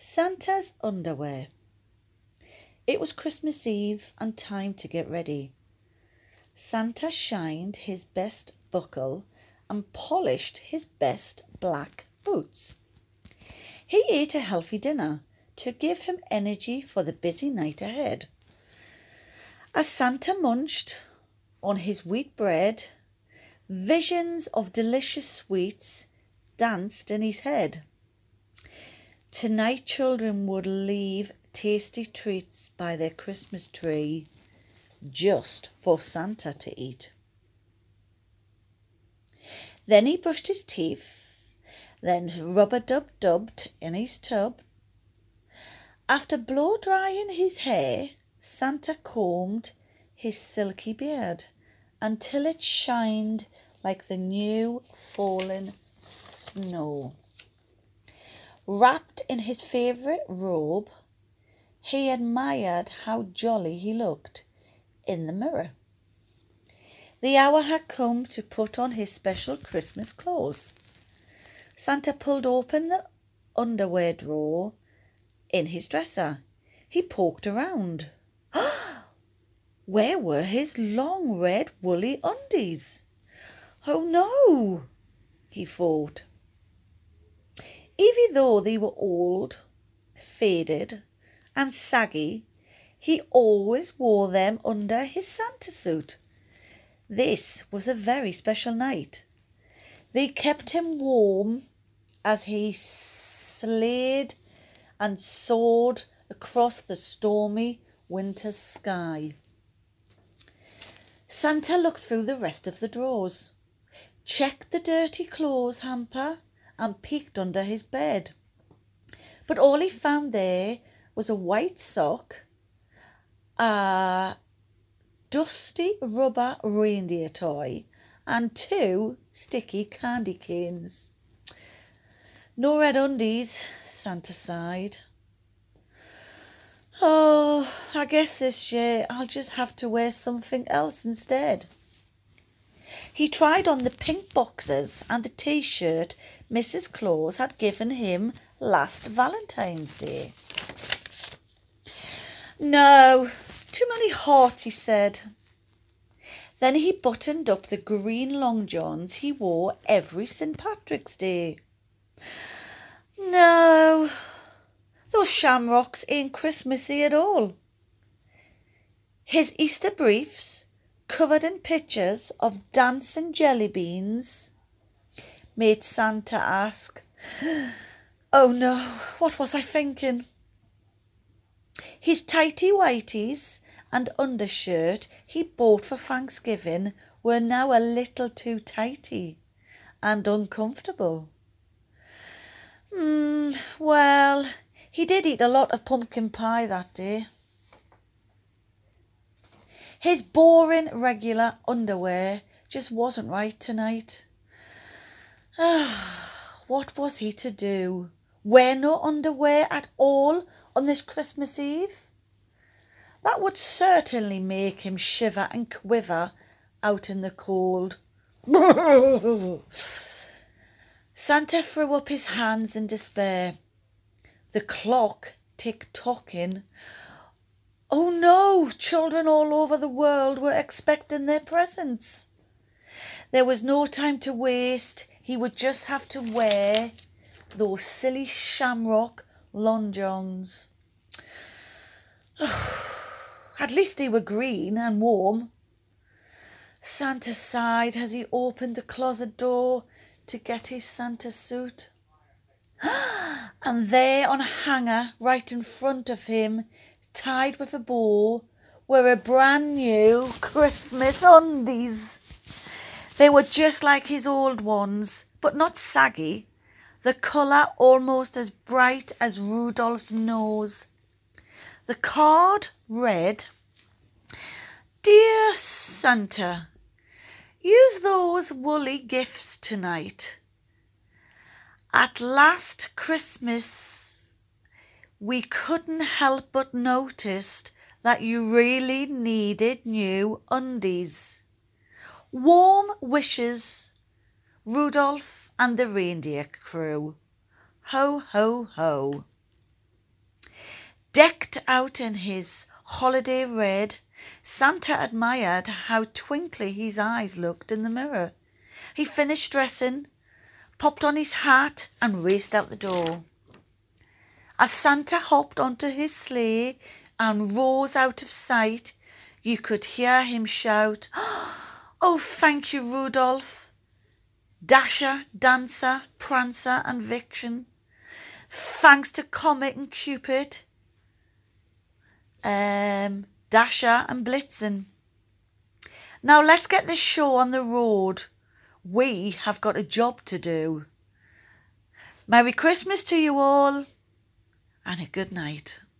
Santa's underwear. It was Christmas Eve and time to get ready. Santa shined his best buckle and polished his best black boots. He ate a healthy dinner to give him energy for the busy night ahead. As Santa munched on his wheat bread, visions of delicious sweets danced in his head. Tonight children would leave tasty treats by their Christmas tree just for Santa to eat. Then he brushed his teeth, then rub-a-dub-dubbed in his tub. After blow-drying his hair, Santa combed his silky beard until it shined like the new fallen snow. Wrapped in his favourite robe, he admired how jolly he looked in the mirror. The hour had come to put on his special Christmas clothes. Santa pulled open the underwear drawer in his dresser. He poked around. Where were his long red woolly undies? Oh no, he thought. Even though they were old, faded and saggy, he always wore them under his Santa suit. This was a very special night. They kept him warm as he slid and soared across the stormy winter sky. Santa looked through the rest of the drawers, checked the dirty clothes hamper and peeked under his bed. But all he found there was a white sock, a dusty rubber reindeer toy and 2 sticky candy canes. No red undies, Santa sighed. Oh, I guess this year I'll just have to wear something else instead. He tried on the pink boxers and the t-shirt Mrs. Claus had given him last Valentine's Day. No, too many hearts, he said. Then he buttoned up the green long johns he wore every St. Patrick's Day. No, those shamrocks ain't Christmassy at all. His Easter briefs, covered in pictures of dancing jelly beans, made Santa ask, oh no, what was I thinking? His tighty whities and undershirt he bought for Thanksgiving were now a little too tighty and uncomfortable. Well, he did eat a lot of pumpkin pie that day. His boring regular underwear just wasn't right tonight. What was he to do? Wear no underwear at all on this Christmas Eve? That would certainly make him shiver and quiver out in the cold. Santa threw up his hands in despair. The clock tick-tocking. Oh no, children all over the world were expecting their presents. There was no time to waste. He would just have to wear those silly shamrock long johns. At least they were green and warm. Santa sighed as he opened the closet door to get his Santa suit. And there on a hanger right in front of him, tied with a bow, were a brand new Christmas undies. They were just like his old ones, but not saggy, the colour almost as bright as Rudolph's nose. The card read, Dear Santa, use those woolly gifts tonight. At last Christmas, we couldn't help but notice that you really needed new undies. Warm wishes, Rudolph and the reindeer crew. Ho, ho, ho. Decked out in his holiday red, Santa admired how twinkly his eyes looked in the mirror. He finished dressing, popped on his hat and raced out the door. As Santa hopped onto his sleigh and rose out of sight, you could hear him shout, "Oh, thank you, Rudolph! Dasher, Dancer, Prancer and Vixen. Thanks to Comet and Cupid. Dasher and Blitzen. Now let's get this show on the road. We have got a job to do. Merry Christmas to you all and a good night."